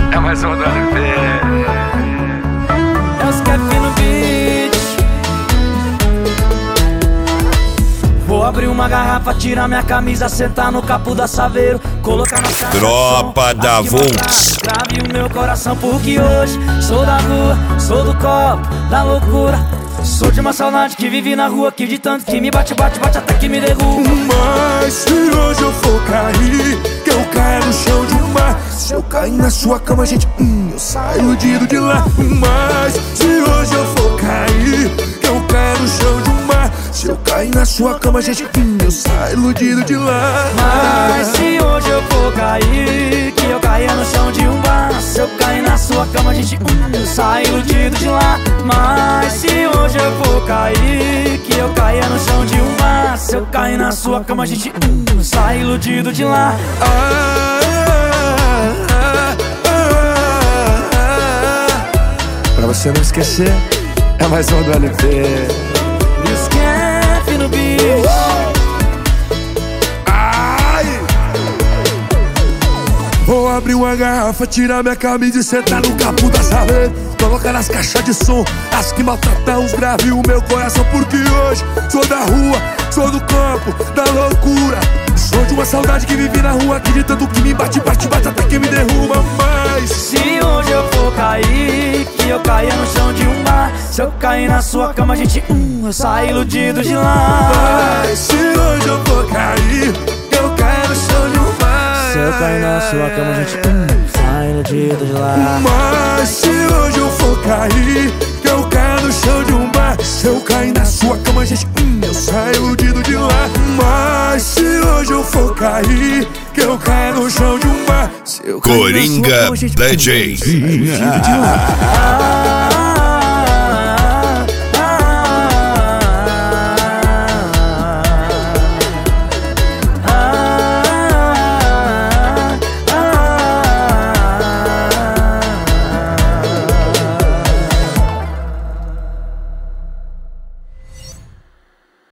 É mais um do LP. É os Cap no beat. Vou abrir uma garrafa, tirar minha camisa, sentar no capo da Saveiro, colocar na caixa Tropa da Volks. Grave o meu coração porque hoje sou da rua, sou do copo, da loucura. Sou de uma saudade que vive na rua, que de tanto que me bate, bate, bate até que me derruba. Mas se hoje eu for cair, que eu caia no chão de mar. Se eu cair na sua cama, gente, eu saio iludido de lá. Mas se hoje eu for cair, que eu caia no chão de mar. Se eu cair na sua cama, gente, eu saio iludido de lá. Mas se hoje eu for cair, que eu caia no chão de um bar. Se eu cair na sua cama, gente, eu saio iludido de lá. Mas se hoje eu for cair, que eu caia no chão de um bar. Se eu cair na sua cama, gente, eu saio iludido de lá. Pra você não esquecer, é mais um do LP. E os Cap no beat. Vou abrir uma garrafa, tirar minha camisa e sentar no capo da Saveiro, colocar nas caixas de som as que maltratam os graves o meu coração. Porque hoje sou da rua, sou do campo, da loucura. Sou de uma saudade que vive na rua, que de tanto que me bate, bate, bate até que me derruba. Mas se hoje eu for cair, que eu caia no chão de um bar. Se eu cair na sua cama, gente, eu saio iludido de lá. Mas se hoje eu for cair, que eu caia no chão de um bar. Se eu cair na sua cama, gente, sai iludido de lá. Mas se hoje eu for cair, que eu caia no chão de um bar. Se eu cair na sua cama, gente, eu saio iludido de lá. Mas se hoje eu for cair, que eu caia no chão de um bar. Se eu cair na sua Coringa cama, gente, DJ. eu saio iludido de lá.